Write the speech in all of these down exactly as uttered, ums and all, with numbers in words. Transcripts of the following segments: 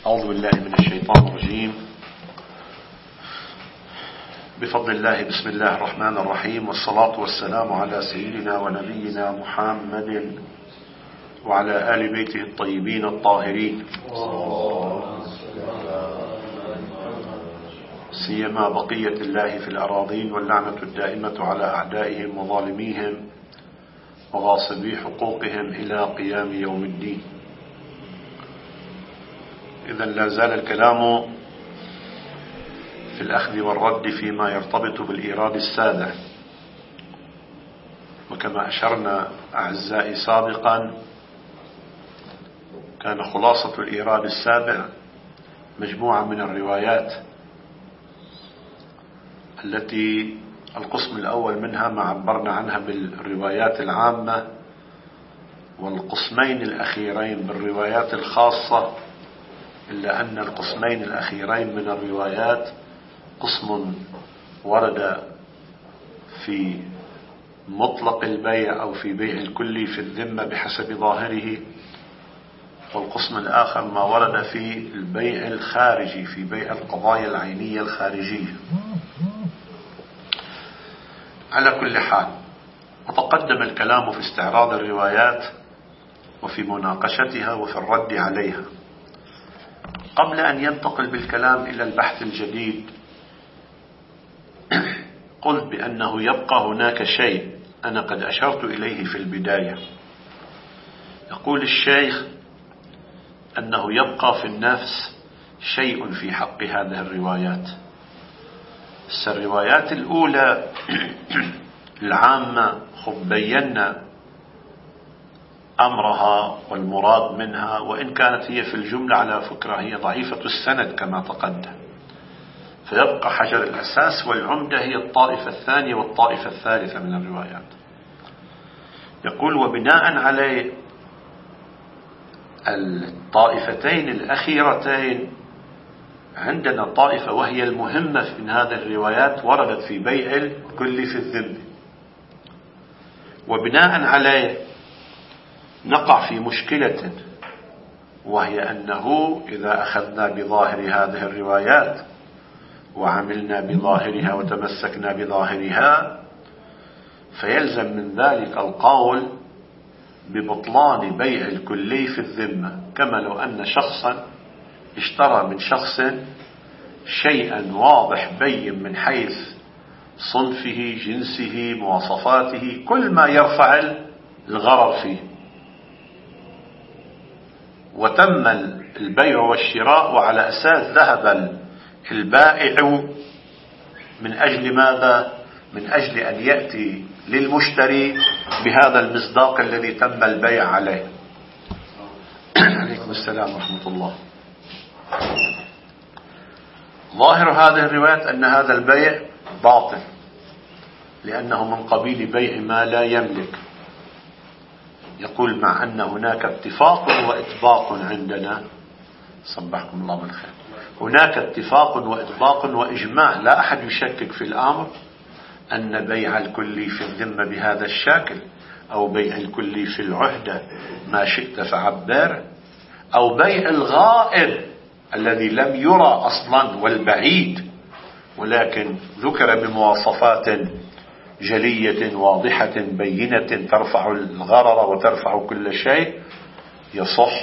أعوذ بالله من الشيطان الرجيم. بفضل الله بسم الله الرحمن الرحيم، والصلاة والسلام على سيدنا ونبينا محمد وعلى آل بيته الطيبين الطاهرين، سيما بقية الله في الأراضين، واللعنة الدائمة على أعدائهم وظالميهم وغاصبي حقوقهم إلى قيام يوم الدين. إذن لا زال الكلام في الأخذ والرد فيما يرتبط بالإيراد السابع، وكما أشرنا أعزائي سابقا كان خلاصة الإيراد السابع مجموعة من الروايات التي القسم الأول منها ما عبرنا عنها بالروايات العامة، والقسمين الأخيرين بالروايات الخاصة، إلا أن القسمين الأخيرين من الروايات قسم ورد في مطلق البيع أو في بيع الكلي في الذمة بحسب ظاهره، والقسم الآخر ما ورد في البيع الخارجي في بيع القضايا العينية الخارجية. على كل حال، وتقدم الكلام في استعراض الروايات وفي مناقشتها وفي الرد عليها. قبل أن ينتقل بالكلام إلى البحث الجديد، قلت بأنه يبقى هناك شيء أنا قد أشرت إليه في البداية. يقول الشيخ أنه يبقى في النفس شيء في حق هذه الروايات. الروايات الأولى العامة خب بينا أمرها والمراد منها، وإن كانت هي في الجملة على فكرة هي ضعيفة السند كما تقدم، فيبقى حجر الأساس والعمدة هي الطائفة الثانية والطائفة الثالثة من الروايات. يقول وبناء عليه الطائفتين الأخيرتين عندنا طائفة وهي المهمة من هذه الروايات وردت في بيع الكل في الذمة، وبناء عليه نقع في مشكلة، وهي أنه إذا أخذنا بظاهر هذه الروايات وعملنا بظاهرها وتمسكنا بظاهرها فيلزم من ذلك القول ببطلان بيع الكلي في الذمة، كما لو أن شخصا اشترى من شخص شيئا واضح بين من حيث صنفه، جنسه، مواصفاته، كل ما يرفع الغرر فيه، وتم البيع والشراء، وعلى أساس ذهب البائع من أجل ماذا؟ من أجل أن يأتي للمشتري بهذا المصداق الذي تم البيع عليه. عليكم السلام ورحمة الله. ظاهر هذه الروايات أن هذا البيع باطل، لأنه من قبيل بيع ما لا يملك. يقول مع أن هناك اتفاق وإطباق عندنا، صبحكم الله بالخير، هناك اتفاق وإطباق وإجماع، لا أحد يشكك في الأمر أن بيع الكلي في الذمة بهذا الشكل، أو بيع الكلي في العهدة ما شئت فعبر، أو بيع الغائب الذي لم يرى أصلا والبعيد، ولكن ذكر بمواصفات جلية واضحة بينة ترفع الغرر وترفع كل شيء، يصح.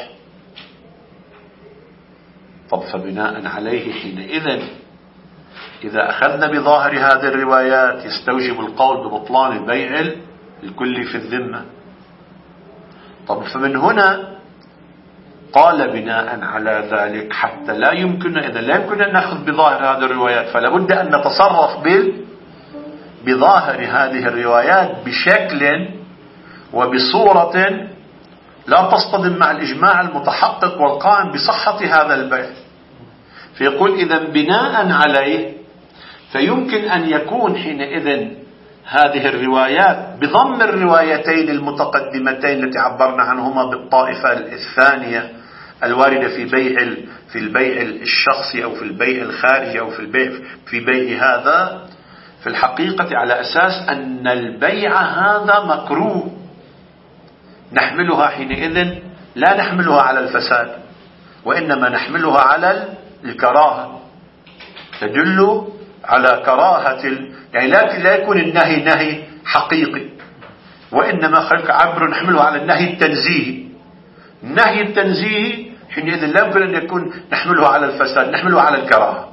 طب فبناء عليه حينئذ إذا أخذنا بظاهر هذه الروايات يستوجب القول ببطلان بيع الكل في الذمة. طب فمن هنا قال بناء على ذلك حتى لا يمكن إذا لا يمكن أن نأخذ بظاهر هذه الروايات، فلا بد أن نتصرف بال بظاهر هذه الروايات بشكل وبصورة لا تصطدم مع الإجماع المتحقق والقائم بصحة هذا البيع. فيقول إذا بناء عليه فيمكن أن يكون حينئذ هذه الروايات بضم الروايتين المتقدمتين التي عبرنا عنهما بالطائفة الثانية الواردة في بيع في البيع الشخصي أو في البيع الخارجي أو في البيع في بيع هذا، في الحقيقة على أساس أن البيع هذا مكروه، نحملها حينئذ لا نحملها على الفساد، وإنما نحملها على الكراهة، تدل على كراهة ال... يعني لا لا يكون النهي نهي حقيقي، وإنما خلق عبر نحمله على النهي التنزيهي. النهي التنزيهي حينئذ لا يمكن أن يكون نحمله على الفساد، نحمله على الكراهة.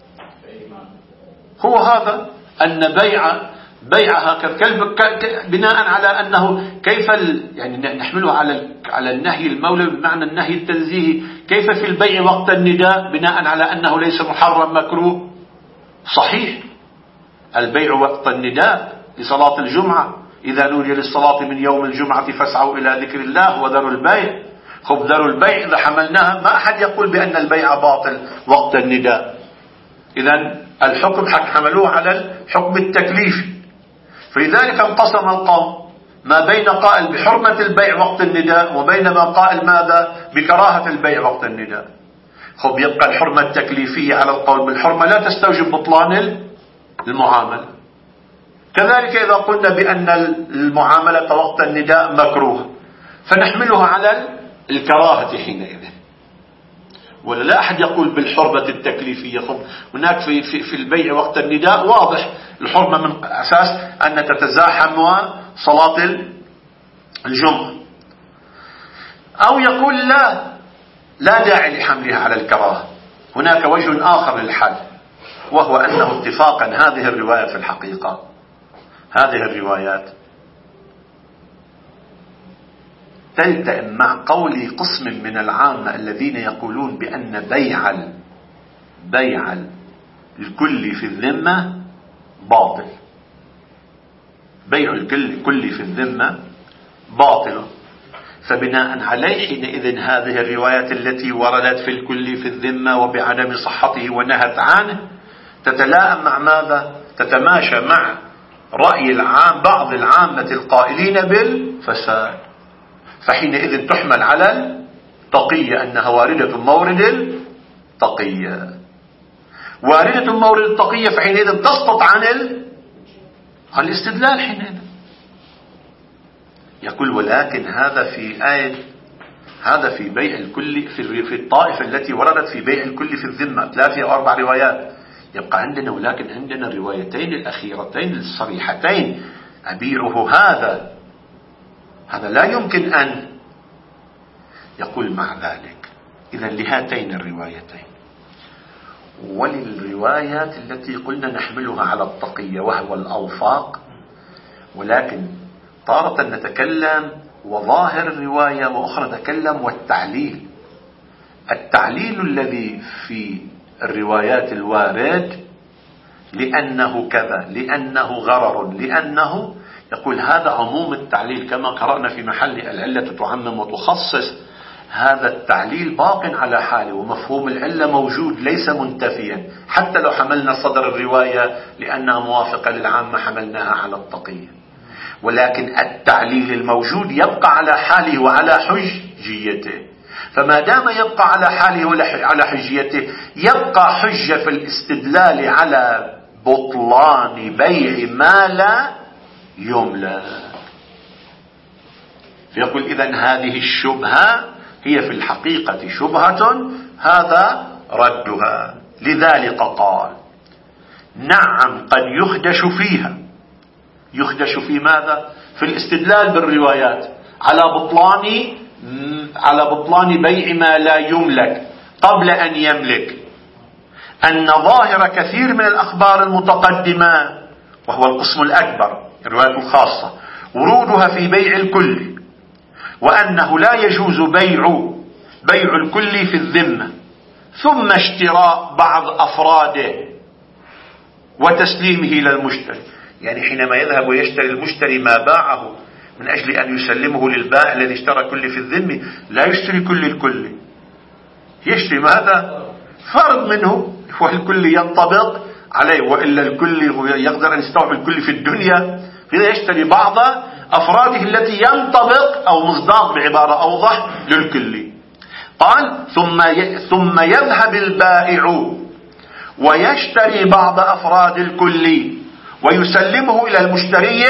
هو هذا أن بيع بيعها كالكلب بناء على أنه كيف ال... يعني نحمله على على النهي المولوي بمعنى النهي التنزيهي، كيف في البيع وقت النداء بناء على أنه ليس محرم مكروه. صحيح البيع وقت النداء لصلاة الجمعة، إذا نودي للصلاة من يوم الجمعة فاسعوا إلى ذكر الله وذروا البيع. خب ذروا البيع إذا حملناها ما أحد يقول بأن البيع باطل وقت النداء. إذن الحكم حق حملوه على الحكم التكليفي. فلذلك انقسم القوم ما بين قائل بحرمة البيع وقت النداء وبين ما قائل ماذا بكراهة البيع وقت النداء. خب يبقى الحرمة التكليفية على القول بالحرمة لا تستوجب بطلان المعاملة. كذلك إذا قلنا بأن المعاملة وقت النداء مكروه فنحملها على الكراهة حينئذ، ولا لا أحد يقول بالحرمة التكليفية. خب هناك في, في, في البيع وقت النداء واضح الحرمة من أساس أن تتزاحم صلاة الجمعة. أو يقول لا لا داعي لحملها على الكراهة. هناك وجه آخر للحل، وهو أنه اتفاقا هذه الروايات في الحقيقة هذه الروايات تلتئم مع قول قسم من العامة الذين يقولون بأن بيع بيع الكل في الذمة باطل. بيع الكل في الذمة باطل. فبناء عليه حينئذ هذه الروايات التي وردت في الكل في الذمة وبعدم صحته ونهت عنه تتلائم مع ماذا؟ تتماشى مع رأي العام بعض العامة القائلين بالفساد. فحينئذ تحمل على التقية أنها واردة مورد التقية. واردة مورد التقية فحينئذ تسقط عن عن الاستدلال. حينئذ يقول ولكن هذا في آية هذا في بيع الكل في في الطائفة التي وردت في بيع الكل في الذمة ثلاثة أو أربع روايات. يبقى عندنا ولكن عندنا الروايتين الأخيرتين الصريحتين أبيعه هذا هذا لا يمكن أن يقول مع ذلك. إذن لهاتين الروايتين وللروايات التي قلنا نحملها على التقية وهو الأوفاق، ولكن تارة نتكلم وظاهر الرواية وأخرى نتكلم والتعليل. التعليل الذي في الروايات الوارد لأنه كذا لأنه غرر لأنه يقول هذا عموم التعليل كما قرأنا في محل العلة تعمم وتخصص. هذا التعليل باق على حاله ومفهوم العلة موجود ليس منتفيا. حتى لو حملنا صدر الرواية لأنها موافقة للعامة حملناها على التقية، ولكن التعليل الموجود يبقى على حاله وعلى حجيته. فما دام يبقى على حاله وعلى حجيته يبقى حجة في الاستدلال على بطلان بيع ما لا يملك. فيقول إذن هذه الشبهة هي في الحقيقة شبهة هذا ردها. لذلك قال نعم قد يخدش فيها. يخدش في ماذا؟ في الاستدلال بالروايات على بطلان على بطلان بيع ما لا يملك قبل أن يملك. أن ظاهر كثير من الأخبار المتقدمة وهو القسم الأكبر الروايات الخاصة ورودها في بيع الكل، وأنه لا يجوز بيع بيع الكل في الذمة ثم اشتراء بعض أفراده وتسليمه للمشتري. يعني حينما يذهب ويشتري المشتري ما باعه من أجل أن يسلمه للبائع الذي اشترى كل في الذمة لا يشتري كل الكل، يشتري ماذا؟ فرض منه والكل ينطبق عليه، وإلا الكل يقدر أن يستوعب الكل في الدنيا. فإذا يشتري بعض أفراده التي ينطبق أو مصداق بعبارة أوضح للكل. قال ثم ثم يذهب البائع ويشتري بعض أفراد الكل ويسلمه إلى المشتري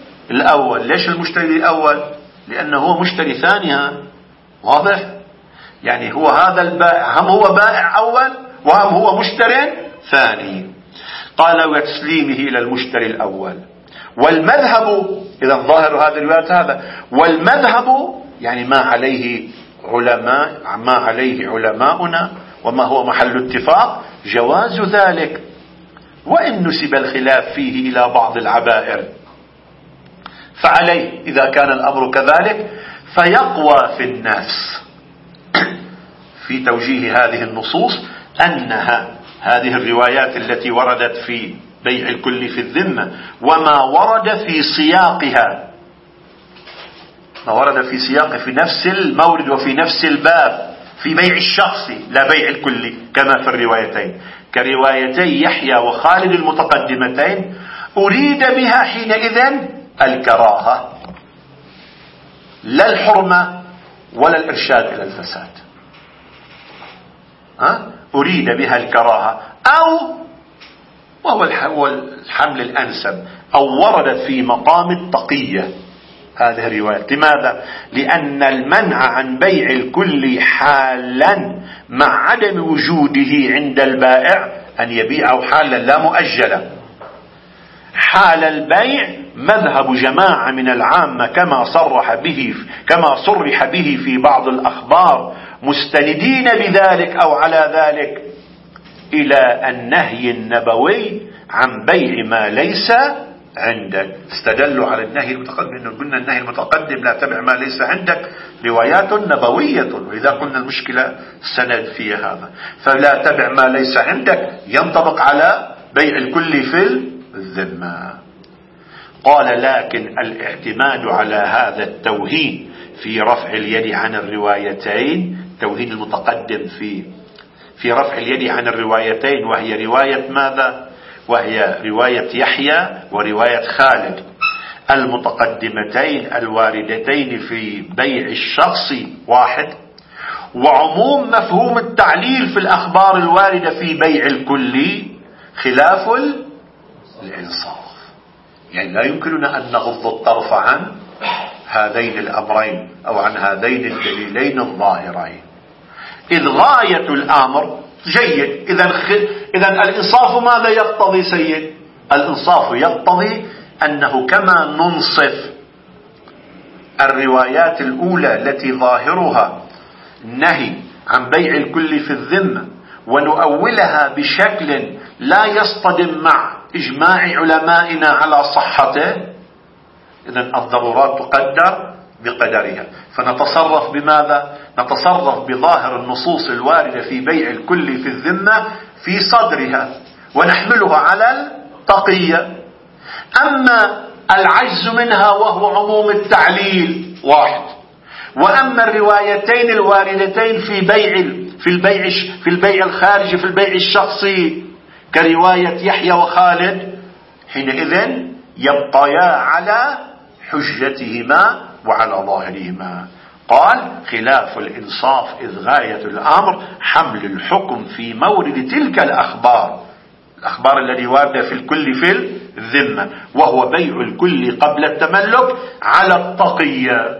الأول. ليش المشتري الأول؟ لأنه هو مشتري ثانية. واضح؟ يعني هو هذا البائع هم هو بائع أول وهم هو مشتري ثاني. قال وتسليمه إلى المشتري الأول. والمذهب، إذا ظاهر هذا الروايات هذا، والمذهب يعني ما عليه علماء ما عليه علماؤنا وما هو محل اتفاق جواز ذلك، وإن نسب الخلاف فيه إلى بعض العبائر فعليه إذا كان الأمر كذلك فيقوى في الناس في توجيه هذه النصوص أنها هذه الروايات التي وردت في بيع الكل في الذمة وما ورد في سياقها، ما ورد في سياق في نفس المورد وفي نفس الباب في بيع الشخص لا بيع الكل كما في الروايتين كروايتي يحيى وخالد المتقدمتين، أريد بها حينئذ الكراهة لا الحرمة ولا الإرشاد إلى الفساد. ها؟ أريد بها الكراهة أو وهو الحمل الأنسب أو وردت في مقام التقية هذه الرواية. لماذا؟ لأن المنع عن بيع الكل حالا مع عدم وجوده عند البائع أن يبيعه حالا لا مؤجلا. حال البيع مذهب جماعة من العامة كما صرح به كما صرح به في بعض الأخبار مستندين بذلك أو على ذلك إلى النهي النبوي عن بيع ما ليس عندك. استدلوا على النهي المتقدم، قلنا النهي المتقدم لا تبع ما ليس عندك روايات نبوية، وإذا قلنا المشكلة سند في هذا، فلا تبع ما ليس عندك ينطبق على بيع الكل في الذمة. قال لكن الاعتماد على هذا التوهين في رفع اليد عن الروايتين، توهين المتقدم في في رفع اليد عن الروايتين وهي رواية ماذا؟ وهي رواية يحيى ورواية خالد المتقدمتين الواردتين في بيع الشخص واحد، وعموم مفهوم التعليل في الأخبار الواردة في بيع الكل خلاف الإنصاف. يعني لا يمكننا أن نغض الطرف عن هذين الأمرين أو عن هذين الدليلين الظاهرين، إذ غاية الأمر جيد. إذا إذا الإنصاف ماذا يقتضي سيد؟ الإنصاف يقتضي أنه كما ننصف الروايات الأولى التي ظاهرها النهي عن بيع الكل في الذمة ونؤولها بشكل لا يصطدم مع إجماع علمائنا على صحته، إذن الضرورات تقدر بقدرها، فنتصرف بماذا؟ نتصرف بظاهر النصوص الواردة في بيع الكل في الذمة في صدرها ونحملها على التقية. أما العجز منها وهو عموم التعليل واحد، وأما الروايتين الواردتين في بيع في البيع في البيع الخارجي في البيع الشخصي كرواية يحيى وخالد، حينئذ يبقيا على حجتهما وعلى ظاهرهما. قال خلاف الإنصاف إذ غاية الأمر حمل الحكم في مورد تلك الأخبار، الأخبار التي واردة في الكل في الذمة وهو بيع الكل قبل التملك على التقية.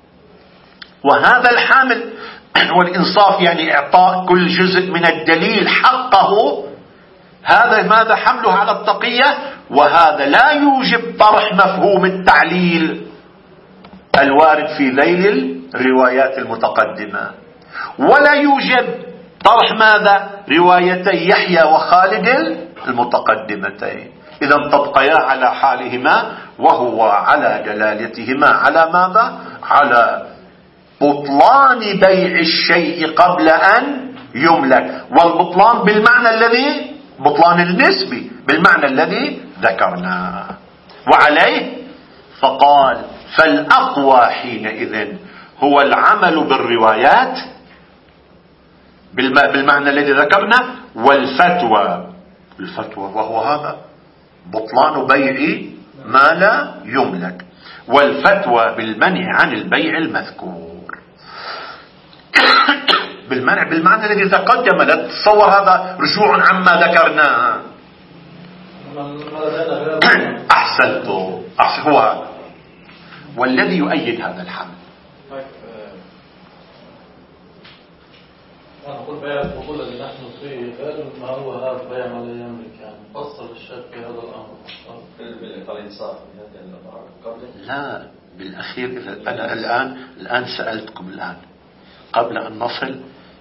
وهذا الحامل والإنصاف يعني إعطاء كل جزء من الدليل حقه، هذا ماذا؟ حمله على التقية. وهذا لا يوجب طرح مفهوم التعليل الوارد في ذيل الروايات المتقدمة، ولا يوجب طرح ماذا؟ روايتي يحيى وخالد المتقدمتين. إذا تبقيا على حالهما وهو على دلالتهما على ماذا؟ على بطلان بيع الشيء قبل أن يملك، والبطلان بالمعنى الذي بطلان النسبي بالمعنى الذي ذكرناه. وعليه فقال فالأقوى حينئذ هو العمل بالروايات بالمعنى الذي ذكرنا، والفتوى الفتوى وهو هذا بطلان بيع ما لا يملك، والفتوى بالمنع عن البيع المذكور بالمنع بالمعنى الذي تقدم. لا تتصور هذا رجوع عما ذكرناه. أحسنت هو هذا والذي يؤيد هذا الحمل. نقول بيع الفضول اللي نحن فيه غير ما هو هذا بيع ما لا يملك، يعني فصل الشيخ في هذا الأمر بالإنصاف لا بالأخير. إذا أنا الآن الآن سألتكم الآن قبل أن نصل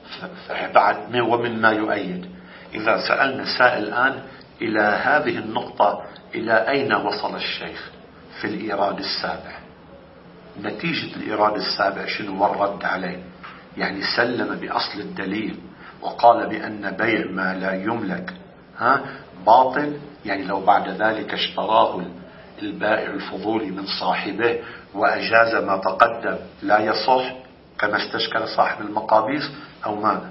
بعد ومما يؤيد، إذا سألنا سائل الآن إلى هذه النقطة إلى أين وصل الشيخ في الإيراد السابع، نتيجة الإيراد السابع شنو ورد عليه؟ يعني سلم بأصل الدليل وقال بأن بيع ما لا يملك ها باطل، يعني لو بعد ذلك اشتراه البائع الفضولي من صاحبه وأجاز ما تقدم لا يصح كما استشكل صاحب المقابيس أو ماذا؟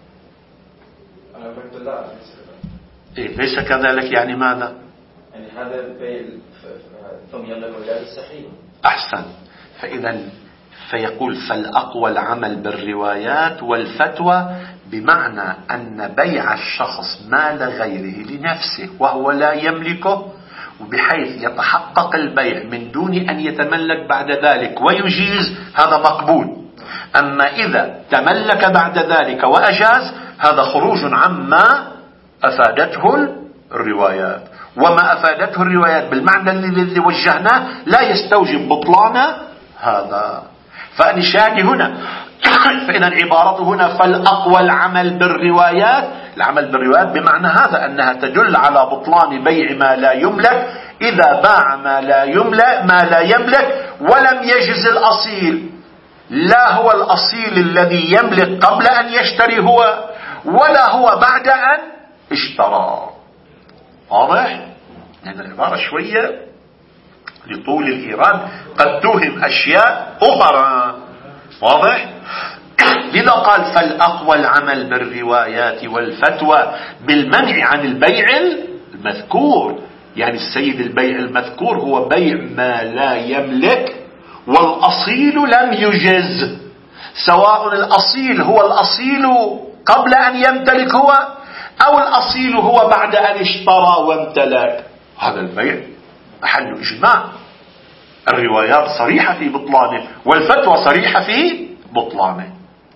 أنا قلت لا إيه ليس كذلك، يعني ماذا؟ يعني هذا البيع ثم يملك الولاد الصحيح. أحسن. فإذا فيقول فالأقوى العمل بالروايات والفتوى، بمعنى أن بيع الشخص مال غيره لنفسه وهو لا يملكه، وبحيث يتحقق البيع من دون أن يتملك بعد ذلك ويجيز، هذا مقبول. أما إذا تملك بعد ذلك وأجاز هذا خروج عما أفادته الروايات، وما أفادته الروايات بالمعنى الذي وجهناه لا يستوجب بطلان هذا. فأنا شاهد هنا فإن العبارة هنا فالأقوى العمل بالروايات، العمل بالروايات بمعنى هذا أنها تدل على بطلان بيع ما لا يملك إذا باع ما لا يملك ما لا يملك ولم يجز الأصيل، لا هو الأصيل الذي يملك قبل أن يشتري هو ولا هو بعد أن اشترى. واضح؟ لأن العبارة شوية لطول الإيراد قد توهم أشياء أخرى. واضح؟ لذا قال فالأقوى العمل بالروايات والفتوى بالمنع عن البيع المذكور، يعني السيد البيع المذكور هو بيع ما لا يملك والأصيل لم يجز، سواء الأصيل هو الأصيل قبل أن يمتلك هو أو الأصيل هو بعد أن اشترى وامتلك، هذا البيع محل إجماع. الروايات صريحة في بطلانه والفتوى صريحة في بطلانه.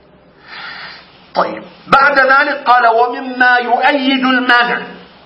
طيب بعد ذلك قال ومما يؤيد المنع،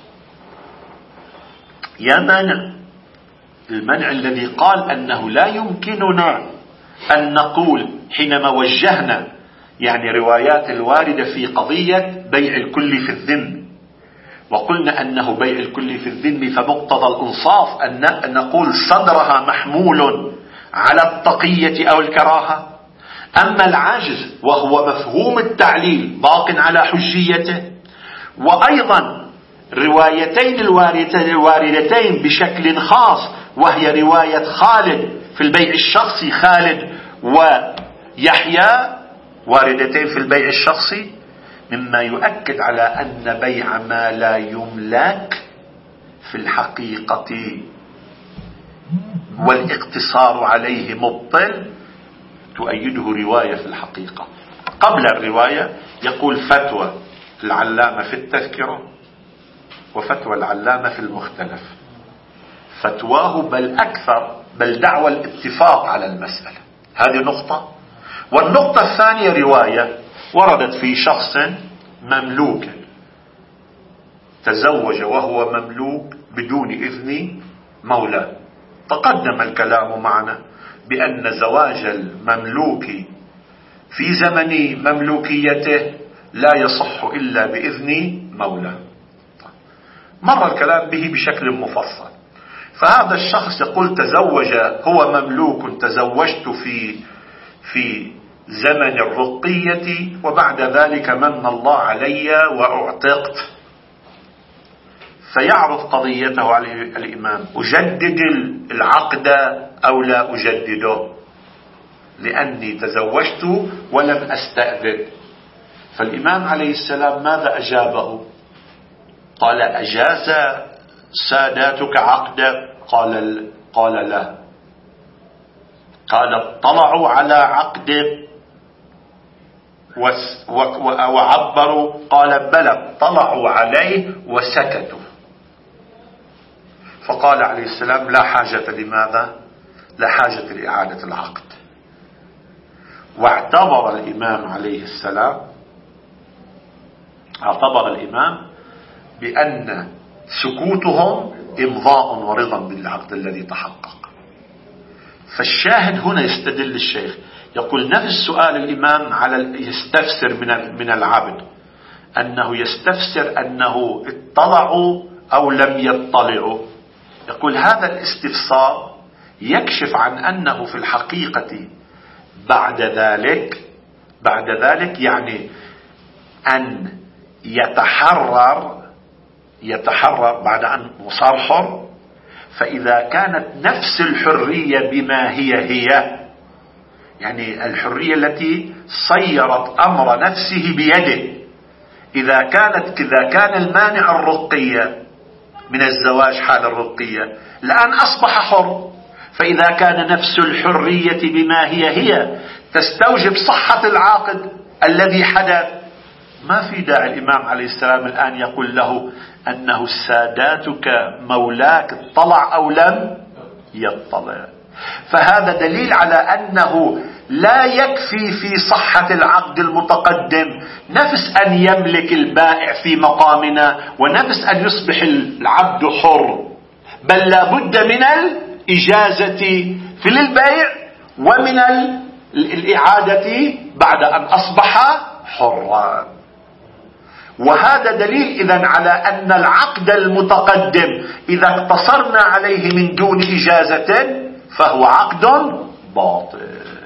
يا منع المنع الذي قال أنه لا يمكننا أن نقول حينما وجهنا يعني روايات الواردة في قضية بيع الكل في الذم، وقلنا أنه بيع الكل في الذم فمقتضى الإنصاف أن نقول صدرها محمول على التقية أو الكراهة، أما العجز وهو مفهوم التعليل باق على حجيته. وأيضا روايتين الواردتين بشكل خاص وهي رواية خالد في البيع الشخصي، خالد ويحيى واردتين في البيع الشخصي، مما يؤكد على أن بيع ما لا يملك في الحقيقة والاقتصار عليه مبطل، تؤيده رواية في الحقيقة. قبل الرواية يقول فتوى العلامة في التذكرة وفتوى العلامة في المختلف، فتواه بل أكثر بل دعوى الاتفاق على المسألة، هذه نقطة. والنقطة الثانية رواية وردت في شخص مملوك تزوج وهو مملوك بدون إذن مولاه، تقدم الكلام معنا بأن زواج المملوك في زمن مملوكيته لا يصح إلا بإذن مولاه، مر الكلام به بشكل مفصل. فهذا الشخص يقول تزوج هو مملوك تزوجت في في زمن الرقية وبعد ذلك من الله علي وأعتقت، فيعرض قضيته على الإمام أجدد العقد أو لا أجدده لأني تزوجت ولم أستأذن. فالإمام عليه السلام ماذا أجابه؟ قال أجاز ساداتك عقدك؟ قال قال لا. قال اطلعوا على عقدك وعبروا؟ قال بلى اطلعوا عليه وسكتوا. فقال عليه السلام لا حاجة، لماذا؟ لا حاجة لإعادة العقد. واعتبر الإمام عليه السلام اعتبر الإمام بأن سكوتهم إمضاء ورضا بالعقد الذي تحقق. فالشاهد هنا يستدل الشيخ، يقول نفس سؤال الإمام على يستفسر من من العبد، أنه يستفسر أنه اطلعوا أو لم يطلعوا. يقول هذا الاستفسار يكشف عن أنه في الحقيقة بعد ذلك بعد ذلك يعني أن يتحرر يتحرر بعد أن صار حر. فإذا كانت نفس الحرية بما هي هي، يعني الحرية التي صيرت أمر نفسه بيده، إذا كانت إذا كان المانع الرقية من الزواج حال الرقية الآن أصبح حر، فإذا كان نفس الحرية بما هي هي تستوجب صحة العقد الذي حدث، ما في داعي الإمام عليه السلام الآن يقول له أنه ساداتك مولاك اطلع أو لم يطلع. فهذا دليل على أنه لا يكفي في صحة العقد المتقدم نفس أن يملك البائع في مقامنا ونفس أن يصبح العبد حر، بل لا بد من الإجازة في البيع ومن الإعادة بعد أن أصبح حرا. وهذا دليل إذن على أن العقد المتقدم إذا اقتصرنا عليه من دون إجازة فهو عقد باطل.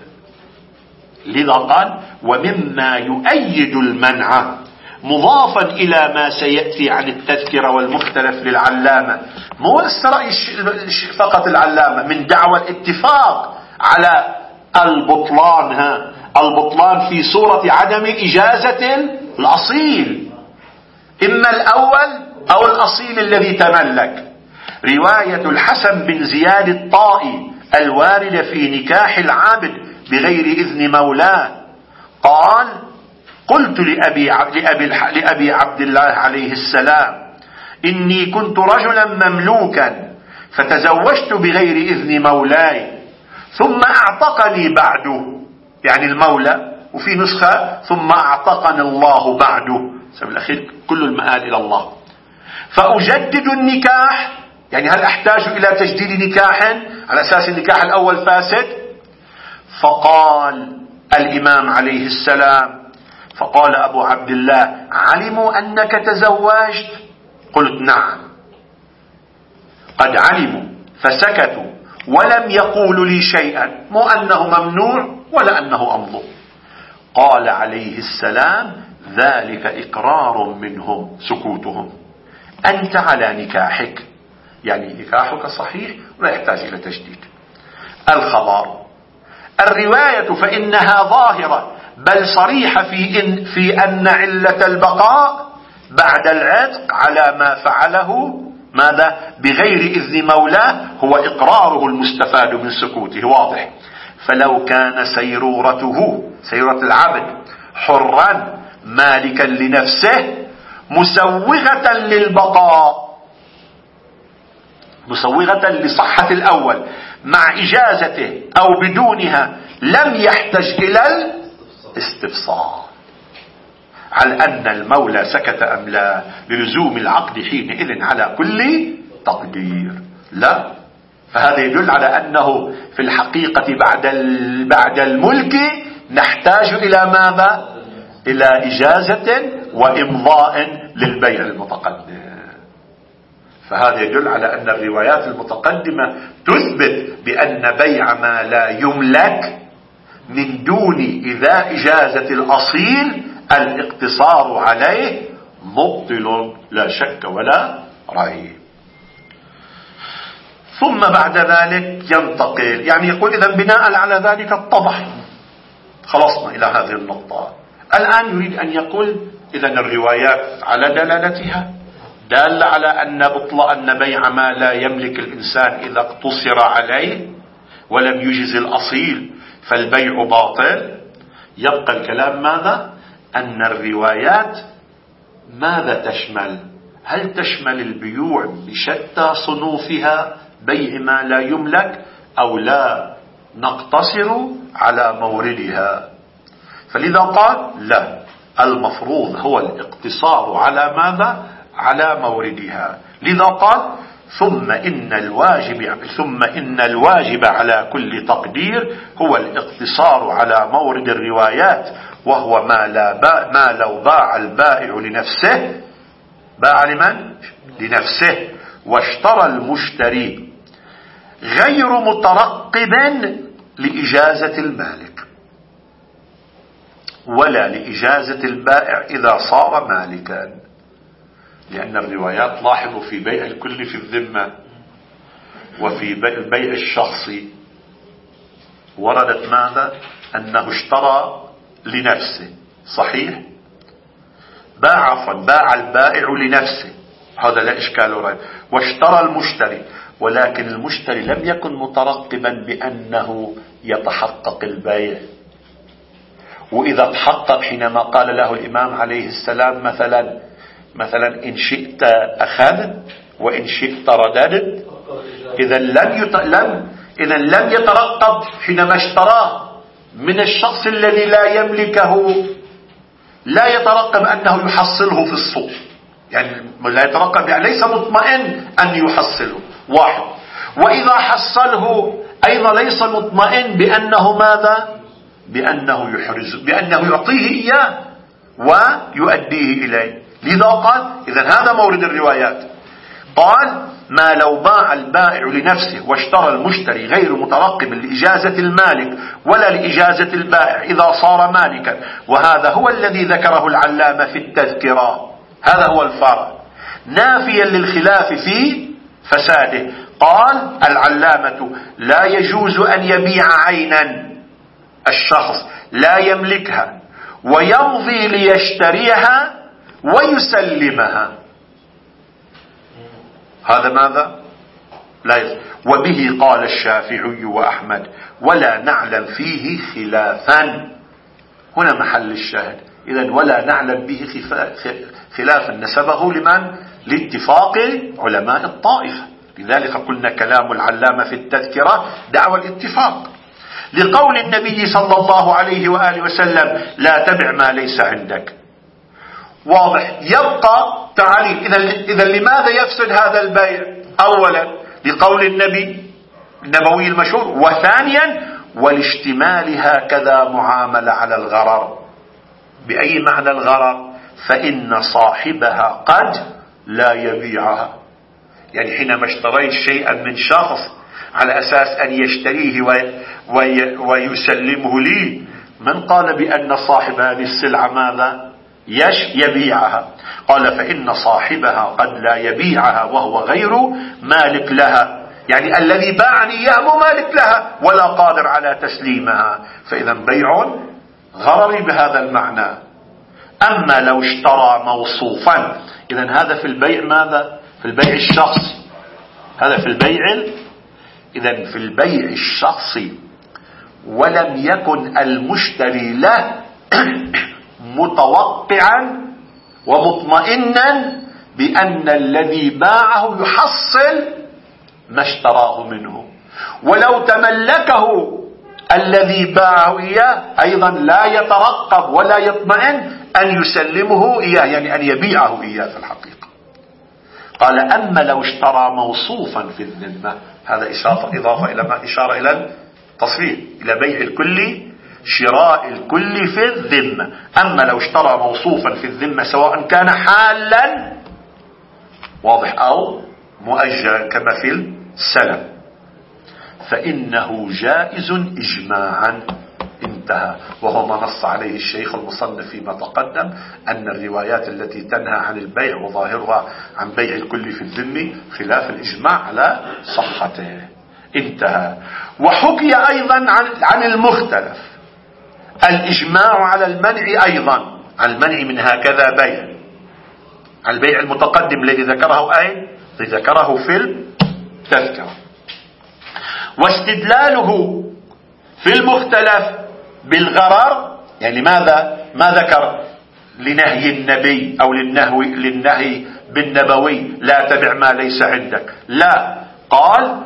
لذا قال ومما يؤيد المنع، مضافا إلى ما سيأتي عن التذكرة والمختلف للعلامة، مو الرأي فقط العلامة من دعوى الاتفاق على البطلان، ها البطلان في صورة عدم إجازة الأصيل، إما الأول أو الأصيل الذي تملك. رواية الحسن بن زياد الطائي الواردة في نكاح العابد بغير إذن مولاه قال قلت لأبي, لأبي, لأبي عبد الله عليه السلام إني كنت رجلا مملوكا فتزوجت بغير إذن مولاي ثم أعتقني بعده، يعني المولى، وفي نسخة ثم أعتقني الله بعده، سبب الأخير كل المآل إلى الله، فأجدد النكاح، يعني هل أحتاج إلى تجديد نكاح على أساس النكاح الأول فاسد؟ فقال الإمام عليه السلام فقال أبو عبد الله علموا أنك تزوجت؟ قلت نعم. قد علموا فسكتوا ولم يقولوا لي شيئا، مو أنه ممنوع ولا أنه أمضوا. قال عليه السلام ذلك إقرار منهم سكوتهم، أنت على نكاحك، يعني نكاحك صحيح ولا يحتاج إلى تجديد. الخبر الرواية فإنها ظاهرة بل صريحة في, إن في أن علة البقاء بعد العتق على ما فعله ماذا بغير إذن مولاه هو إقراره المستفاد من سكوته، واضح. فلو كان سيرورته سيرورة العبد حرا مالكا لنفسه مسوغة للبقاء، مسوغة لصحة الأول مع إجازته أو بدونها لم يحتج إلى الاستفسار على أن المولى سكت أم لا للزوم العقد حينئذ على كل تقدير، لا. فهذا يدل على أنه في الحقيقة بعد بعد الملك نحتاج إلى ماذا؟ إلى إجازة وإمضاء للبيع المتقدم. فهذا يدل على أن الروايات المتقدمة تثبت بأن بيع ما لا يملك من دون إذا إجازة الأصيل الاقتصار عليه مبطل لا شك ولا ريب. ثم بعد ذلك ينتقل، يعني يقول إذا بناء على ذلك اتضح، خلصنا إلى هذه النقطة. الآن يريد أن يقول إذا الروايات على دلالتها دال على أن بطل أن بيع ما لا يملك الإنسان إذا اقتصر عليه ولم يجز الأصيل فالبيع باطل. يبقى الكلام ماذا؟ أن الروايات ماذا تشمل؟ هل تشمل البيوع بشتى صنوفها بيع ما لا يملك أو لا نقتصر على موردها؟ فلذا قال لا، المفروض هو الاقتصار على ماذا؟ على موردها. لذا قال ثم إن الواجب ثم إن الواجب على كل تقدير هو الاقتصار على مورد الروايات، وهو ما, لا باع ما لو باع البائع لنفسه، باع لمن؟ لنفسه، واشترى المشتري غير مترقب لإجازة المالك ولا لإجازة البائع إذا صار مالكا. لأن الروايات لاحظوا في بيع الكل في الذمة وفي البيع الشخصي وردت ماذا؟ أنه اشترى لنفسه، صحيح؟ باع عفوا باع البائع لنفسه، هذا لا إشكال له، واشترى المشتري، ولكن المشتري لم يكن مترقبا بأنه يتحقق البيع. وإذا تحقق حينما قال له الإمام عليه السلام مثلا مثلا إن شئت أخذت وإن شئت رددت، إذا لم يت... لم إذا لم يترقب حينما اشتراه من الشخص الذي لا يملكه، لا يترقب أنه يحصله في السوق، يعني لا يترقب، يعني ليس مطمئن أن يحصله واحد، وإذا حصله أيضا ليس مطمئن بأنه ماذا؟ بأنه يحرز بأنه يعطيه إياه ويؤديه إليه. لذا قال إذن هذا مورد الروايات. قال ما لو باع البائع لنفسه واشترى المشتري غير مترقب لإجازة المالك ولا لإجازة البائع إذا صار مالكا، وهذا هو الذي ذكره العلامة في التذكرة، هذا هو الفرق نافيا للخلاف في فساده. قال العلامة لا يجوز أن يبيع عينا الشخص لا يملكها ويمضي ليشتريها ويسلمها، هذا ماذا؟ لا يجوز. وبه قال الشافعي وأحمد ولا نعلم فيه خلافا، هنا محل الشاهد. إذن ولا نعلم به خلافا نسبه لمن؟ لاتفاق علماء الطائفة. لذلك قلنا كلام العلامة في التذكرة دعوى الاتفاق، لقول النبي صلى الله عليه وآله وسلم لا تبع ما ليس عندك. واضح. يبقى تعليل. إذا إذا لماذا يفسد هذا البيع؟ أولا لقول النبي النبوي المشهور، وثانيا والاشتمال هكذا معاملة على الغرر. بأي معنى الغرر؟ فإن صاحبها قد لا يبيعها، يعني حينما اشتريت شيئا من شخص على أساس أن يشتريه وي ويسلمه لي، من قال بأن صاحب هذه السلعة ماذا؟ يش يبيعها. قال فإن صاحبها قد لا يبيعها وهو غير مالك لها، يعني الذي باعني إياه مو مالك لها ولا قادر على تسليمها، فإذا بيع غرري بهذا المعنى. أما لو اشترى موصوفا، إذا هذا في البيع ماذا؟ في البيع الشخصي، هذا في البيع إذا في البيع الشخصي، ولم يكن المشتري له متوقعا ومطمئنا بأن الذي باعه يحصل ما اشتراه منه، ولو تملكه الذي باعه إياه أيضا لا يترقب ولا يطمئن أن يسلمه إياه، يعني أن يبيعه إياه في الحقيقة. قال أما لو اشترى موصوفا في الذمة، هذا إشارة إضافة إلى ما إشارة إلى التصريح إلى بيع الكل، شراء الكل في الذمة. أما لو اشترى موصوفا في الذمة سواء كان حالا واضح أو مؤجلا كما في السلم، فإنه جائز إجماعا. انتهى. وهو ما نص عليه الشيخ المصنف فيما تقدم، أن الروايات التي تنهى عن البيع وظاهرها عن بيع الكل في الذمة خلاف الإجماع على صحته. انتهى. وحكي أيضا عن, عن المختلف الإجماع على المنع، أيضا عن المنع من هكذا بيع، عن البيع المتقدم الذي ذكره أين؟ ذكره في التذكرة. واستدلاله في المختلف بالغرر، يعني ماذا ما ذكر لنهي النبي أو للنهي, للنهي بالنبوي لا تبع ما ليس عندك، لا، قال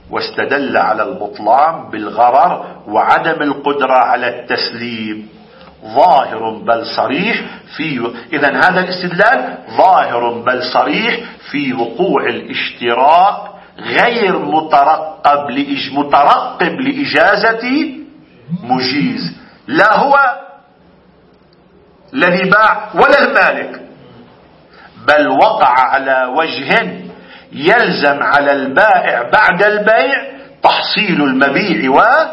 واستدل على البطلان بالغرر وعدم القدرة على التسليم، ظاهر بل صريح في إذن هذا الاستدلال ظاهر بل صريح في وقوع الاشتراك غير مترقب لإج... مترقب لإجازة مجيز، لا هو الذي باع ولا المالك، بل وقع على وجه يلزم على البائع بعد البيع تحصيل المبيع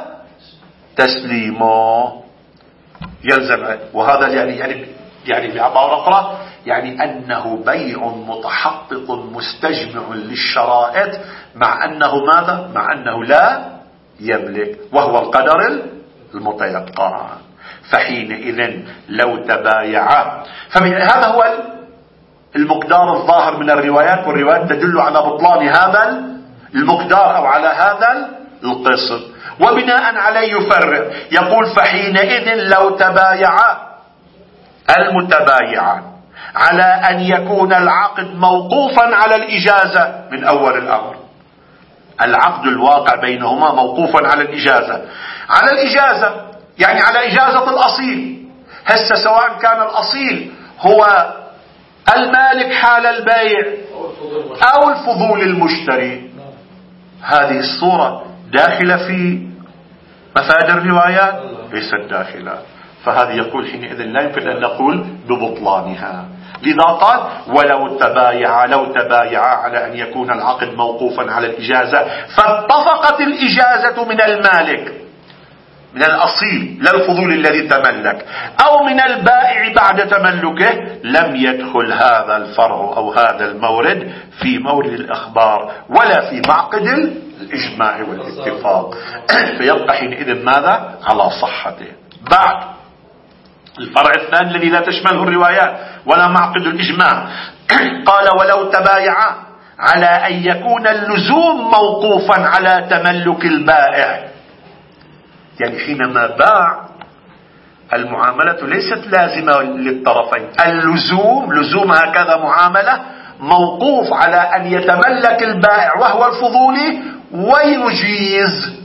وتسليمه، يلزم. وهذا يعني يعني يعني بعبارة أخرى يعني أنه بيع متحقق مستجمع للشرائط، مع أنه ماذا؟ مع أنه لا يملك، وهو القدر المتيقن. فحينئذ لو تبايعا، فهذا هو المقدار الظاهر من الروايات، والروايات تدل على بطلان هذا المقدار أو على هذا القسم، وبناء عليه يفرق يقول فحينئذ لو تبايعا المتبايعان على أن يكون العقد موقوفا على الإجازة من أول الأمر، العقد الواقع بينهما موقوفا على الإجازة، على الإجازة يعني على إجازة الأصيل، هسه سواء كان الأصيل هو المالك حال البيع أو الفضول المشتري، هذه الصورة داخلة في مفاد الروايات؟ ليست داخلة. فهذه يقول حينئذ لا يمكن أن نقول ببطلانها، لذا قال ولو تبايع لو تبايع على أن يكون العقد موقوفا على الإجازة فاتفقت الإجازة من المالك من الأصيل لا الفضول الذي تملك أو من البائع بعد تملكه، لم يدخل هذا الفرع أو هذا المورد في مورد الأخبار ولا في معقد الإجماع والاتفاق، فيبقى حينئذ ماذا؟ على صحته. بعد الفرع الثاني الذي لا تشمله الروايات ولا معقد الإجماع، قال ولو تبايعا على أن يكون اللزوم موقوفا على تملك البائع، يعني حينما باع المعاملة ليست لازمة للطرفين، اللزوم لزوم هكذا معاملة موقوف على أن يتملك البائع وهو الفضولي ويجيز.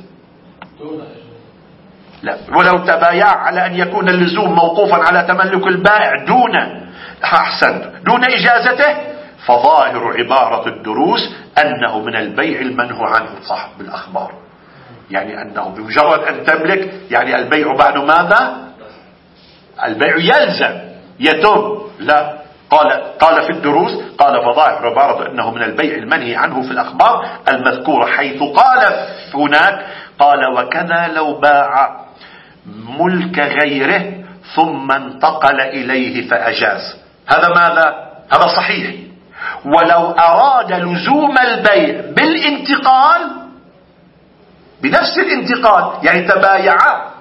لا، ولو تبايع على أن يكون اللزوم موقوفا على تملك البائع دون أحسن دون إجازته، فظاهر عبارة الدروس أنه من البيع المنهو عنه صاحب الأخبار، يعني أنه بمجرد أن تملك يعني البيع بعد ماذا؟ البيع يلزم يتم، لا، قال قال في الدروس قال فظاهر عبارة أنه من البيع المنهي عنه في الأخبار المذكورة، حيث قال هناك قال وكذا لو باع ملك غيره ثم انتقل إليه فأجاز، هذا ماذا؟ هذا صحيح. ولو أراد لزوم البيع بالانتقال بنفس الانتقال، يعني تبايعا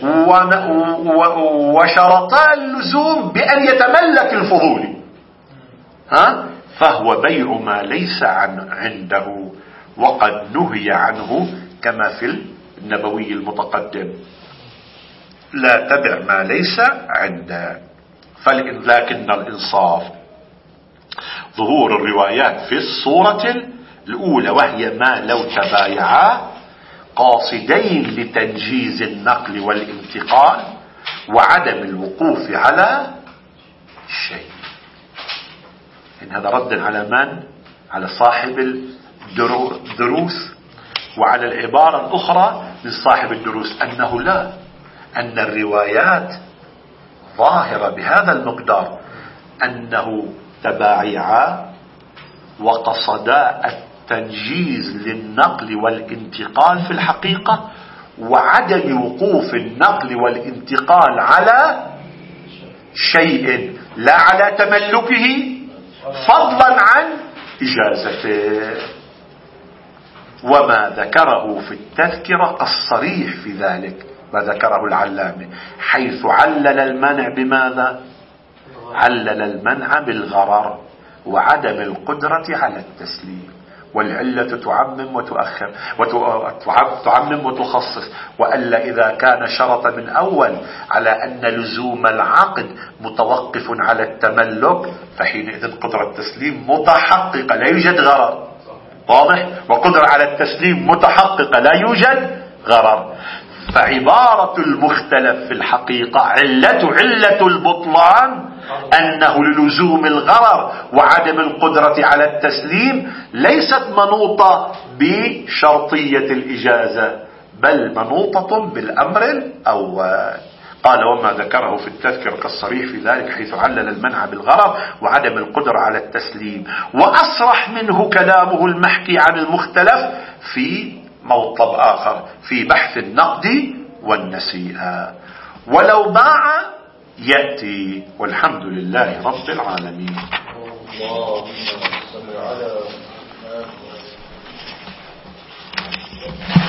وشرطا اللزوم بأن يتملك الفضول، ها؟ فهو بيع ما ليس عن عنده وقد نهي عنه كما في النبوي المتقدم، لا تبع ما ليس عندك. لكن الإنصاف ظهور الروايات في الصورة الأولى، وهي ما لو تبايعا قاصدين لتنجيز النقل والانتقال وعدم الوقوف على الشيء. إن هذا رد على من؟ على صاحب الدروس، وعلى العبارة الأخرى من صاحب الدروس أنه لا، أن الروايات ظاهرة بهذا المقدار، أنه تبايعا وقصدا التنجيز للنقل والانتقال في الحقيقة، وعدم وقوف النقل والانتقال على شيء لا على تملكه فضلا عن إجازته. وما ذكره في التذكرة الصريح في ذلك ما ذكره العلامة، حيث علل المنع بماذا؟ علل المنع بالغرر وعدم القدرة على التسليم، والعلة تعمم وتؤخر وتعمم وتخصص، وألا إذا كان شرط من أول على أن لزوم العقد متوقف على التملك، فحينئذ قدرة التسليم متحققة لا يوجد غرر، واضح؟ وقدرة على التسليم متحققة لا يوجد غرر. فعبارة المختلف في الحقيقة علة علة البطلان أنه للزوم الغرر وعدم القدرة على التسليم ليست منوطة بشرطية الإجازة، بل منوطة بالأمر الأول. قال وما ذكره في التذكرة كالصريح في ذلك حيث علل المنع بالغرر وعدم القدرة على التسليم. وأصرح منه كلامه المحكي عن المختلف في موطب آخر في بحث النقد والنسيئة. ولو باع يأتي. والحمد لله رب العالمين. اللهم صل على